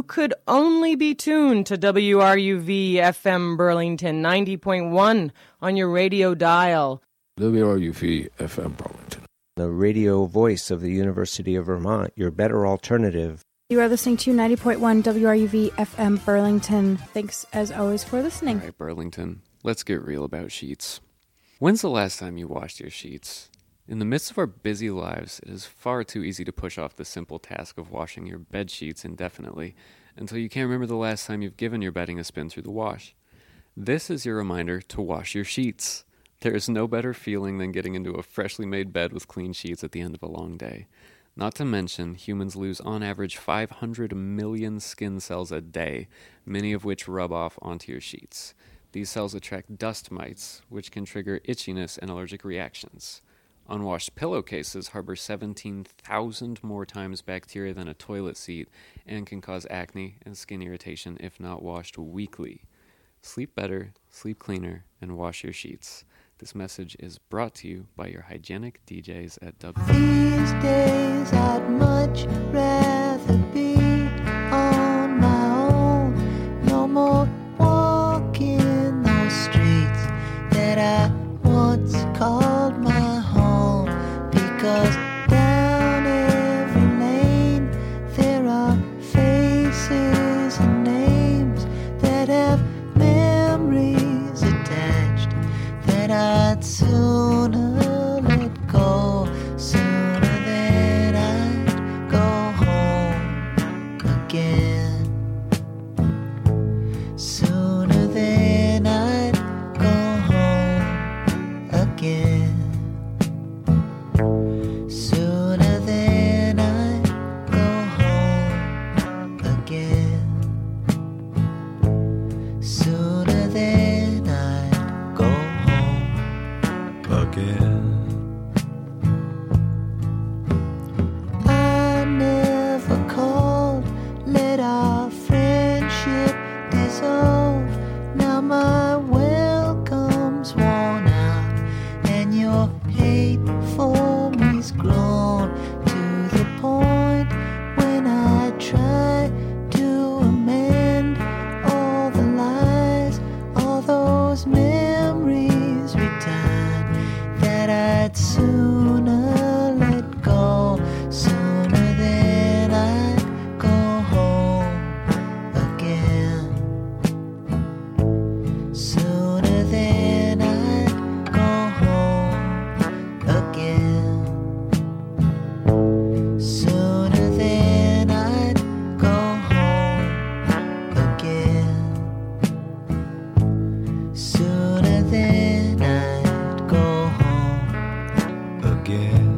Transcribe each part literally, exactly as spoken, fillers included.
could only be tuned to W R U V F M Burlington ninety point one on your radio dial. W R U V F M Burlington, the radio voice of the University of Vermont, your better alternative. You are listening to ninety point one W R U V F M Burlington. Thanks, as always, for listening. All right, Burlington, let's get real about sheets. When's the last time you washed your sheets? In the midst of our busy lives, it is far too easy to push off the simple task of washing your bed sheets indefinitely until you can't remember the last time you've given your bedding a spin through the wash. This is your reminder to wash your sheets. There is no better feeling than getting into a freshly made bed with clean sheets at the end of a long day. Not to mention, humans lose on average five hundred million skin cells a day, many of which rub off onto your sheets. These cells attract dust mites, which can trigger itchiness and allergic reactions. Unwashed pillowcases harbor seventeen thousand more times bacteria than a toilet seat and can cause acne and skin irritation if not washed weekly. Sleep better, sleep cleaner, and wash your sheets. This message is brought to you by your hygienic D Js at W. These days I'd much rather be on my own. No more walking those streets that I once called my home. Because down every lane there are faces and names that have memories attached that I'd sooner let go, sooner than I'd go home again. Sooner than I'd go home again. Sooner than I'd go home again. Sooner than I'd go home again. I never called, let our friendship dissolve. Now my welcome's worn out, and your hate for me's grown to the point when I try to amend all the lies, all those memories return that I'd sooner let go, sooner than I'd go home again. Sooner than I'd go home again. Sooner than I'd go home again. Sooner than I'd go home again.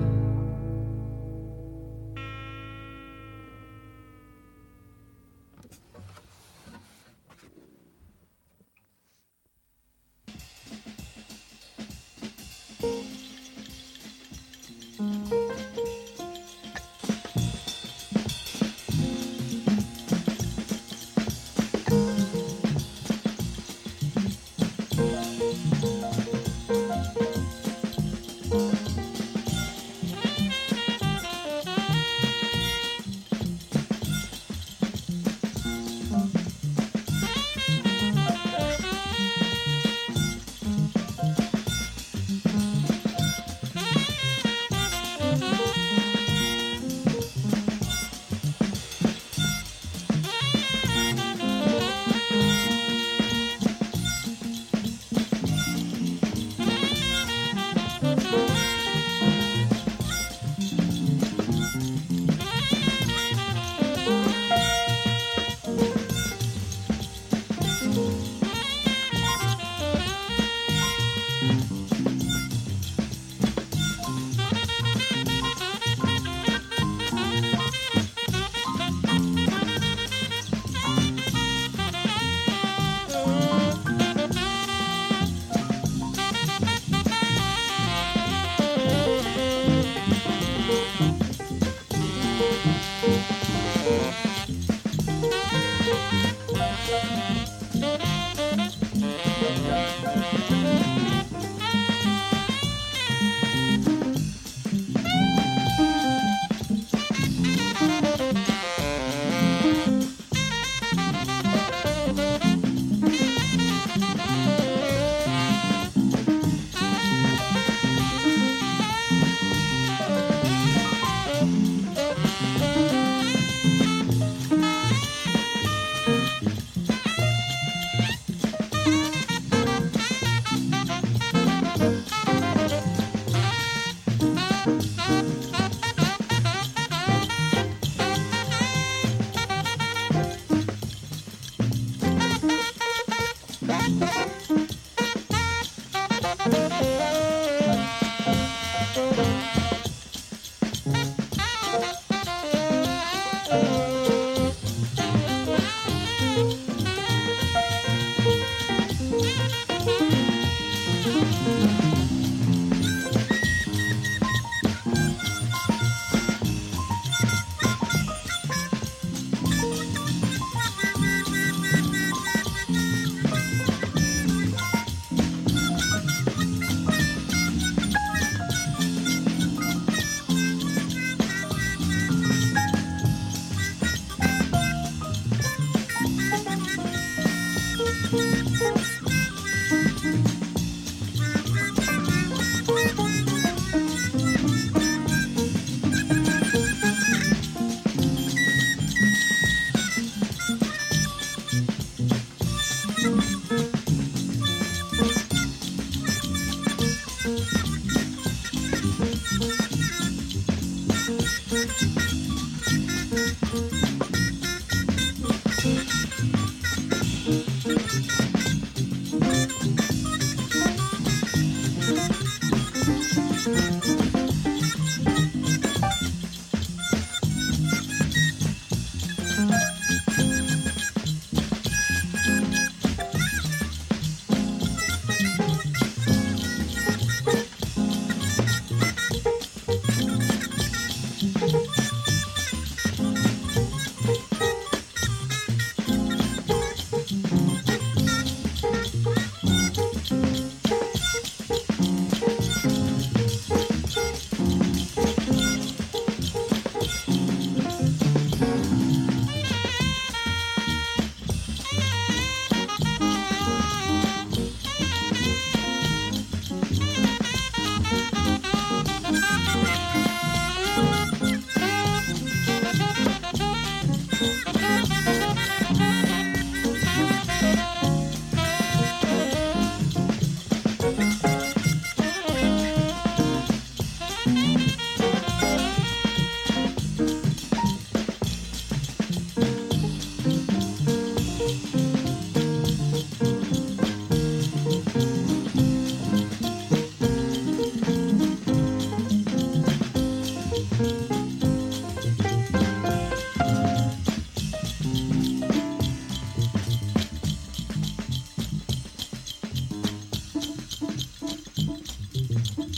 Thank you.